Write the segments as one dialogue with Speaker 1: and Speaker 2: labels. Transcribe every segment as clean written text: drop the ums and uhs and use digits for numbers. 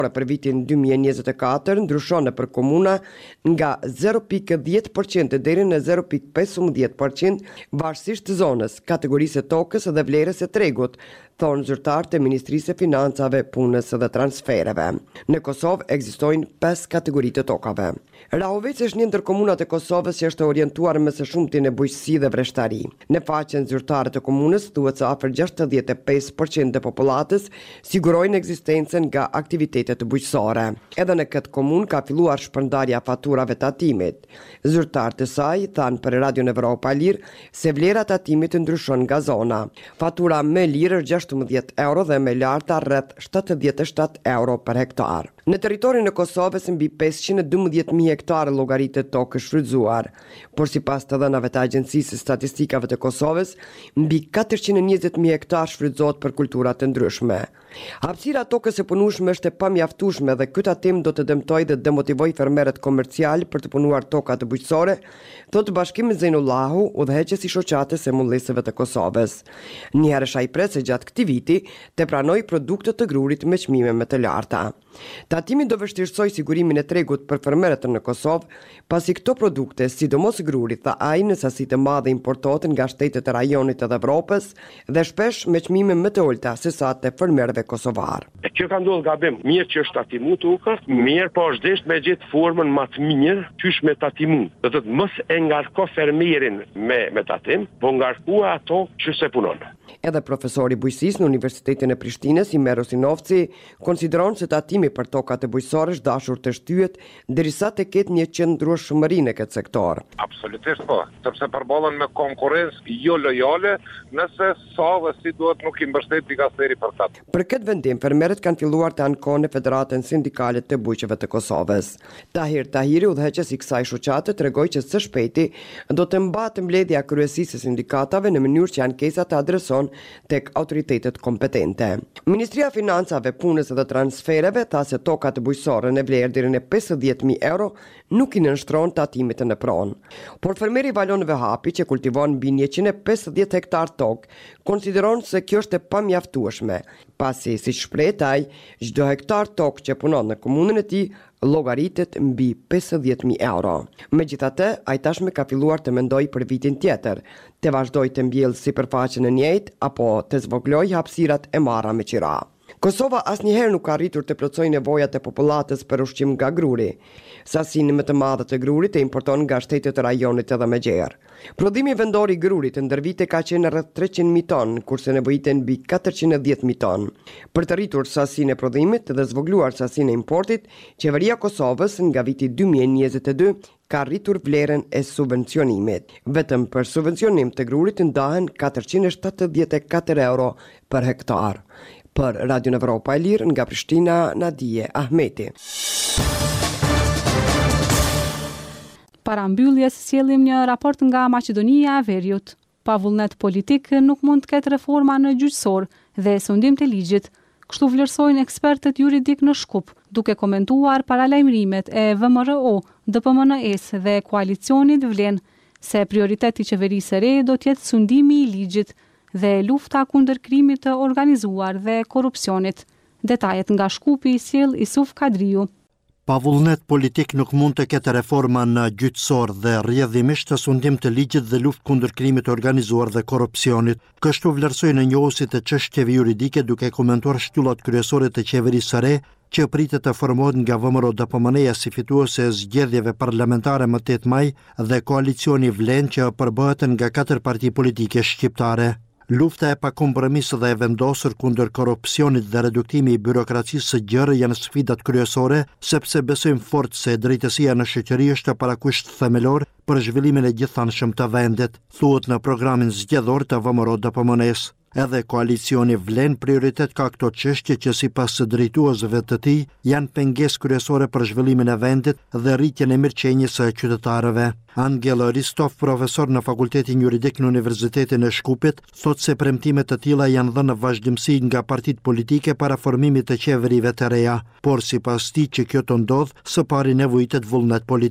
Speaker 1: për vitin 2024 ndryshon për komuna nga 0.10% deri në 0.15% varësisht të zonës, kategorisë e tokës dhe vlerës e tregut, thonë zyrtarët e Ministrisë së Financave, Punës dhe Transfereve. Në Kosovë ekzistojnë 5 kategori të tokave. Rahovec është një ndër komunat e Kosovës që është orientuar më së shumti në bujqësi dhe vreshtari. Në faqen zyrtare të komunës thuhet se afër 65% e popullatës sigurojnë ekzistencën nga aktivitetet bujqësore. Edhe në këtë komunë ka filluar shpërndarja faturave të tatimit. Zyrtarët e saj thanë për Radion Evropa Lirë se vlera e tatimit ndryshon nga zona. Fatura më lirë është 16 euro dhe më larta rreth 77 euro për hektar. Në territorin e Kosovës mbi 512.000 hektare llogaritë tokë shfrytzuar, por sipas të dhënave të Agjencisë së Statistikave të Kosovës, mbi 420.000 hektar shfrytëzohet për kultura të ndryshme. Hapësira e tokës së punueshme është e pamjaftueshme dhe ky tatim do të dëmtojë dhe demotivojë fermerët komercial për të punuar toka të bujqësore, thotë Bashkimi Zejnullahu, udhëheqës i shoqatës së mullisëve të Kosovës. Njëherë ai pret se gjatë këtij viti të pranojë produkte të grurit me çmime më të larta. Tatimi do vështirësoj sigurimin e tregut për fermerët në Kosovë, pasi këto produkte, sidomos gruri, tha ai, në sasi të madhe importohen nga shtetet e rajonit të Evropës dhe shpesh me çmime më të ulta se sa të fermerëve kosovar.
Speaker 2: Kjo ka ndodhur gabim. Mirë që është tatimu tukës, mirë po është desht me gjetë formën më të mirë qysh me tatimu. Do të thotë mos e ngarko fermerin me tatim, po ngarkua ato që se punon.
Speaker 1: Edhe profesori bujqësisë në Universitetin e Prishtinës, Imer Osinovci, konsideron se tatimi për tokat e bujqësore është dashur të shtyhet derisa të ketë një qëndrueshmëri në këtë sektor.
Speaker 3: Absolutisht po, sepse përballen me konkurrencë jo lojale, nëse sa dhe si duhet nuk i mbështet dikasteri për ta.
Speaker 1: Për këtë vendim, fermerët kanë filluar të ankohen në Federatën Sindikale të Bujqeve të Kosovës. Tahir Tahiri, udhëheqës i kësaj shoqate, tregoi që së shpejti do të mbahet mbledhja kryesisë së sindikatave në mënyrë që ankesa të adreson tek autoritetet kompetente. Ministria e Financave, Punës dhe Transfereve tha se tokat bujqësore në vlerë deri në 50.000 euro nuk i nënshtron tatimit në pronë. Por fermeri Valon Vehapi, që kultivon mbi 150 hektar tokë, konsideron se kjo është e pamjaftueshme, pasi si shpreh ai, çdo hektar tokë që punon në komunën e tij llogaritet mbi 50.000 euro. Megjithatë, ai tashmë ka filluar të mendojë për vitin tjetër, të vazhdojë të mbjellë sipërfaqen e njëjtë apo të zvogëlojë hapësirat e marra me qira. Kosova asnjëherë nuk ka arritur të plotësojë nevojat e popullatës për ushqim nga gruri. Sasinë më të madhe të grurit e importon nga shtetet e rajonit edhe me gjerë. Prodhimi vendor i grurit ndër vite ka qenë rreth 300.000 ton, kurse nevojiten mbi 410.000 ton. Për të rritur sasinë e prodhimit dhe zvogëluar sasinë e importit, qeveria e Kosovës nga viti 2022 ka rritur vlerën e subvencionimit. Vetëm për subvencionim të grurit ndahen 474 euro për hektar. Për Radion Evropa e Lirë, nga Prishtina, Nadije Ahmeti.
Speaker 4: Para mbylljes sjellim një raport nga Maqedonia e Veriut. Pa vullnet politik nuk mund të ketë reforma në gjyqësor dhe sundim të ligjit, kështu vlerësojnë ekspertët juridik në Shkup, duke komentuar paralajmërimet e VMRO, DPMNE-s dhe koalicionit vlen se prioriteti i qeverisë së re do të jetë sundimi i ligjit dhe lufta kundër krimit të organizuar dhe korrupsionit. Detajet nga Shkupi sjell Isuf Kadriu.
Speaker 5: Pa vullnet politik nuk mund të ketë reforma në gjyqësor dhe rrjedhimisht të sundim të ligjit dhe luftë kundër krimit të organizuar dhe korrupsionit. Kështu vlerësojnë njohësit të çështjeve juridike duke komentuar shtyllat kryesore të qeverisë së re që pritet të formohet nga VMRO-DPMNE si fituese e zgjedhjeve parlamentare më 8 maj dhe koalicioni vlen që përbëhet nga 4 parti politike shqiptare. Lufta e pakompromisë dhe e vendosur kundër korrupsionit dhe reduktimi i byrokracisë së gjerë janë sfidat kryesore, sepse besojmë fort se drejtësia në shoqëri është parakusht themelor për zhvillimin e gjithanshëm të vendit, thuhet në programin zgjedhor të VMRO-DPMNE-s. Edhe koalicioni vlen prioritet ka këto çështje që sipas së drejtuesve të tij janë pengesë kryesore për zhvillimin e vendit dhe rritjen e mirëqenies së qytetarëve. Angel Ristov, profesor në Fakultetin Juridik në Universitetin e Shkupit, thotë se premtime të tilla janë dhënë në vazhdimsi nga partitë politike para formimit të qeverive të reja, por sipas tij që kjo të ndodh, së pari nevojitet vullnet politik.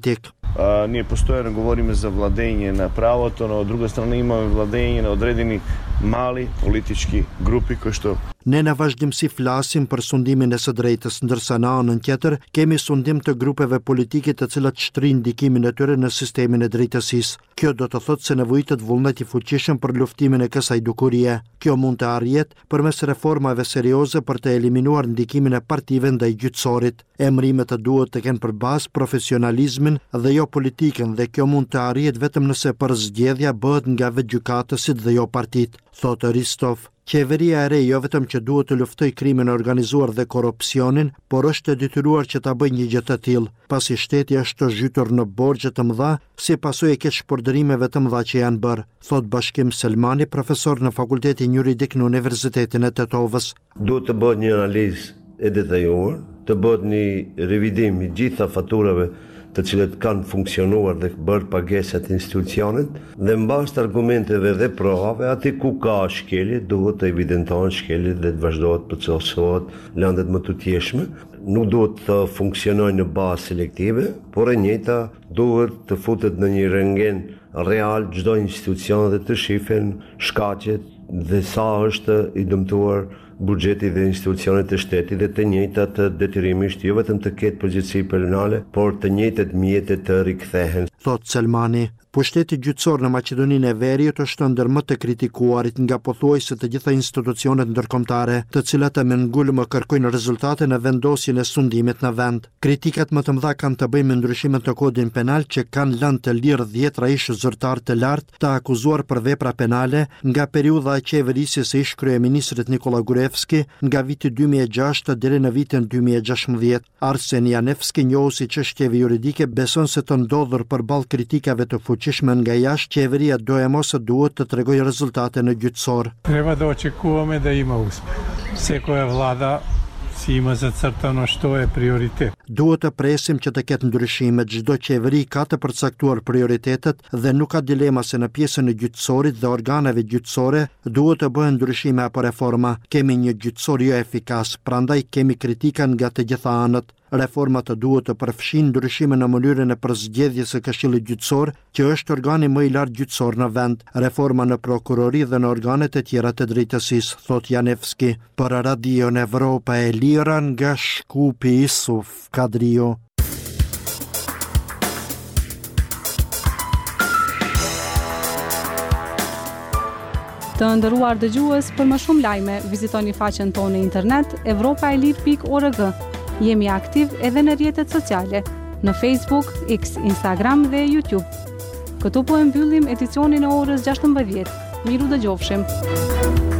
Speaker 6: Ние постоянно говориме за владење на правото, но од друга страна имаме владење на одредени mali politički grupi koji što
Speaker 5: Ne në vazhdimsi flasim për sundimin e së drejtës, ndërsa në anën tjetër kemi sundim të grupeve politike të cilat shtrin ndikimin e tyre në sistemin e drejtësisë. Kjo do të thotë se nevojitet vullnet i fuqishëm për luftimin e kësaj dukurie. Kjo mund të arrihet përmes reformave serioze për të eliminuar ndikimin e partive ndaj gjyqësorit. Emrimet duhet të kenë për bazë profesionalizmin dhe jo politikën dhe kjo mund të arrihet vetëm nëse përzgjedhja bëhet nga vetë gjykatësit dhe jo partitë, thotë Ristov. Qeveria e re jo vetëm që duhet të luftoj krimin e organizuar dhe korrupsionin, por është e detyruar që ta bëjë një gjë të tillë, pasi shteti është zhytur në borxhe të mëdha si pasojë e keq shpërdorimeve të mëdha që janë bërë, thot Bashkim Selmani, profesor në Fakultetin Juridik në Universitetin e Tetovës.
Speaker 7: Duhet të bëhet një analizë e detajuar, të bëhet një revidim i gjitha faturave të cilët kanë funksionuar dhe bërë pagesat institucionit dhe mbas të argumenteve dhe provave, aty ku ka shkelje, duhet të evidentohen shkeljet dhe të vazhdohet përcaktohet landet më të tjeshme. Nuk duhet të funksionojnë në bazë selektive, por e njëjta duhet të futet në një rentgen real çdo institucion dhe të shifen shkaqet dhe sa është i dëmtuar buxheti dhe institucionet e shtetit dhe të njëjtat detyrimisht jo vetëm të ketë përgjegjësi penale, por të njëjtat mjete të rikthehen,
Speaker 5: thot Selmani. Pushteti gjyqësor në Maqedoninë e Veriut është ndër më të kritikuarit nga pothuajse të gjitha institucionet ndërkombëtare, të cilat me ngulëm kërkojnë rezultate në vendosjen e sundimit në vend. Kritikat më të mëdha kanë të bëjnë me ndryshimet në kodin penal që kanë lënë të lirë 10 ish zyrtar të lartë të akuzuar për vepra penale nga periudha e qeverisjes së ish kryeministrit Nikola Gruevski nga viti 2006 deri në vitin 2016. Arsen Janevski, njohuesi çështjeve juridike, beson se të ndodhur përballë kritikave të fuqishme nga jashtë, qeveria doja mos duhet të tregojë rezultate në gjyqësor.
Speaker 8: Treba da očekujeme da ima uspeh. Se koja vlada si ima zacrtano što je prioritet.
Speaker 5: Duhet të presim që të ketë ndryshime, çdo qeveri ka të përcaktuar prioritetet dhe nuk ka dilema se në pjesën e gjyqësorit dhe organeve gjyqësore duhet të bëhen ndryshime apo reforma. Kemi një gjyqësor jo efikas, prandaj kemi kritika nga të gjitha anët. Reformat duhet të përfshin ndryshime në mënyrën e përzgjedhjes së Këshillit Gjyqësor, që është organi më i lartë gjyqësor në vend, reforma në prokurori dhe në organet e tjera të drejtësisë, thot Janevski. Për Radion Evropa e Lira nga Shkupi, Isuf Kadrio.
Speaker 4: Të nderuar dëgjues, për më shumë lajme, vizitoni faqen tonë në internet europaelir.org. Jemi aktiv edhe në rrjetet sociale, në Facebook, X, Instagram dhe YouTube. Këtu po e mbyllim edicionin e orës 16. Miru dëgjofshim.